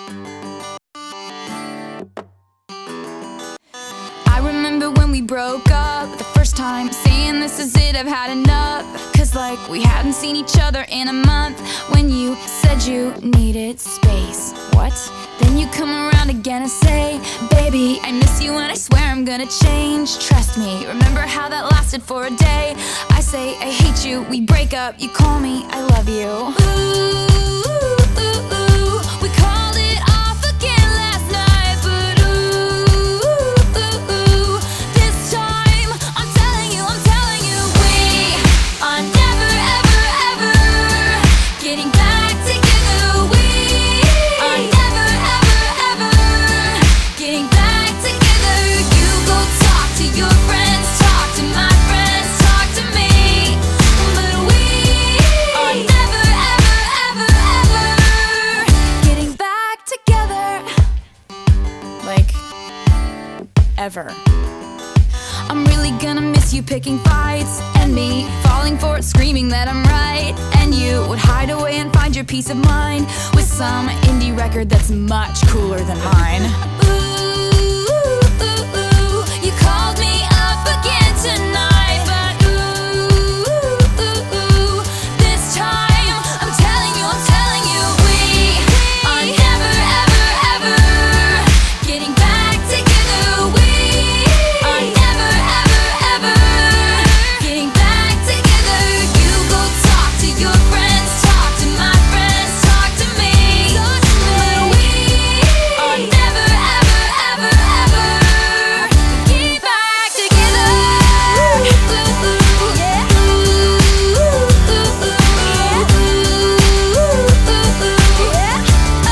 I remember when we broke up the first time, saying this is it, I've had enough. Cause like we hadn't seen each other in a month. When you said you needed space, what? Then you come around again and say, baby, I miss you and I swear I'm gonna change. Trust me, remember how that lasted for a day? I say I hate you, we break up, you call me I love you. Ooh, ooh, ooh, we called it off again last night, but ooh, ooh, ooh, this time I'm telling you, we are never, ever, ever getting back together. We are never, ever, ever getting back together. You go talk to your friends, talk to my friends, talk to me, but we are never, ever, ever, ever getting back together. Like, ever. I'm really gonna miss you picking fights, and me falling for it, screaming that I'm right. And you would hide away and find your peace of mind with some indie record that's much cooler than mine. Ooh, ooh, ooh, you called me up again tonight, but ooh, ooh, ooh, this time I'm telling you, we are never, ever, ever getting back together. We are never, ever, ever getting back together. You go talk to your friends, talk to my friends, talk to me, but we are never, ever, ever, ever get back together. Ooh, ooh, yeah. Ooh, ooh, ooh, yeah. Ooh, ooh, ooh, yeah.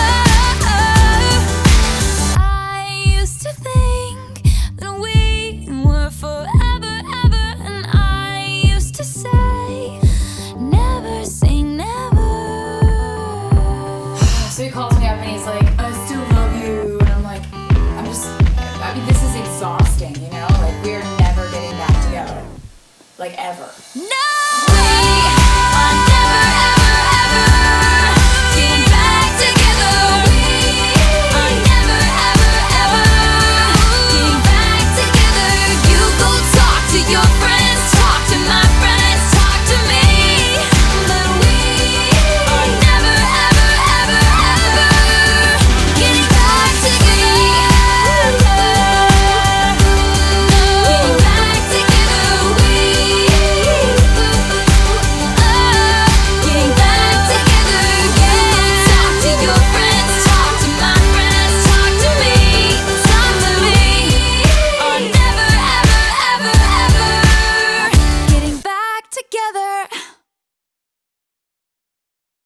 I used to think that we were forever, ever, and I used to say, never say never. So he calls me up and he's like, I still love you, and I'm like, I mean, this is exhausting, you know? Like, we're never getting back together. Like, ever. No!